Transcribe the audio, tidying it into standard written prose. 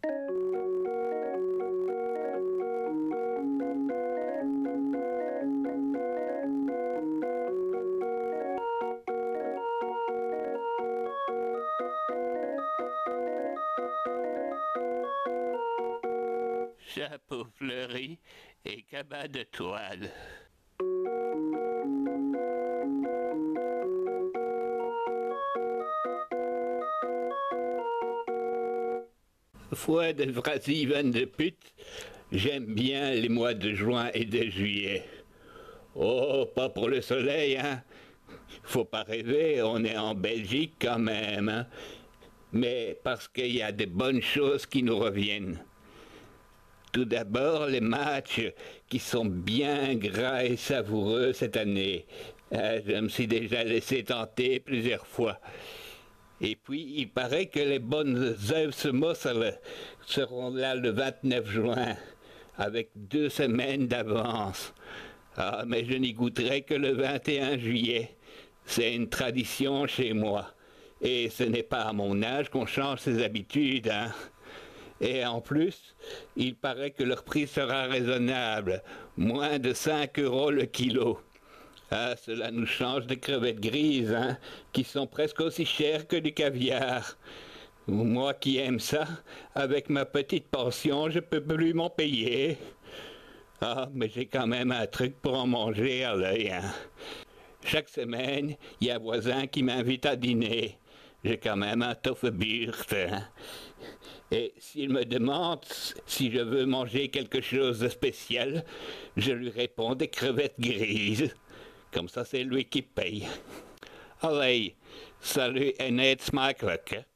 Chapeau fleuri et cabas de toile. Foi de Vrasiven de pute, j'aime bien les mois de juin et de juillet. Oh, pas pour le soleil, hein. Faut pas rêver, on est en Belgique quand même, hein. Mais parce qu'il y a des bonnes choses qui nous reviennent. Tout d'abord, les matchs qui sont bien gras et savoureux cette année. Je me suis déjà laissé tenter plusieurs fois. Et puis, il paraît que les bonnes Zeus-Mossel seront là le 29 juin, avec 2 semaines d'avance. Ah, mais je n'y goûterai que le 21 juillet. C'est une tradition chez moi. Et ce n'est pas à mon âge qu'on change ses habitudes, hein. Et en plus, il paraît que leur prix sera raisonnable, moins de 5 € le kilo. Ah, cela nous change des crevettes grises, hein, qui sont presque aussi chères que du caviar. Moi qui aime ça, avec ma petite pension, je peux plus m'en payer. Ah, mais j'ai quand même un truc pour en manger à l'œil, hein. Chaque semaine, il y a un voisin qui m'invite à dîner. J'ai quand même un Toffeburt, hein. Et s'il me demande si je veux manger quelque chose de spécial, je lui réponds des crevettes grises. Comme ça, c'est lui qui paye. Allez, salut et net smakelijk.